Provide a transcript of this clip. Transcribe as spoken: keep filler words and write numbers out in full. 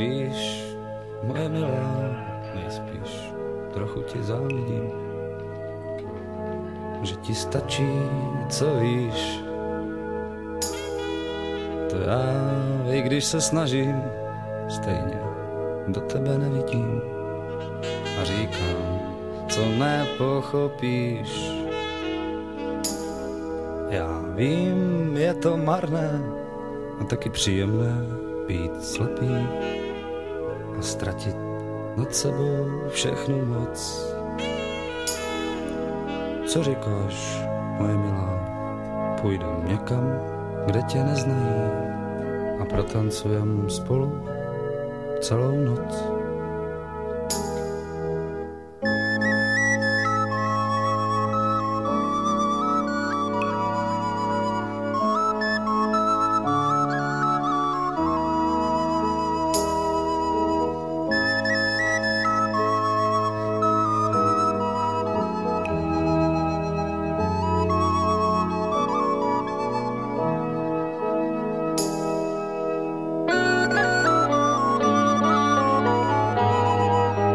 Víš, moje milá, nejspíš trochu ti závidím, že ti stačí, co víš. To já, i když se snažím, stejně do tebe nevidím a říkám, co nepochopíš. Já vím, je to marné a taky příjemné být slepý a ztratit nad sebou všechnu moc. Co říkáš, moje milá? Půjdem někam, kde tě neznají a protancujem spolu celou noc.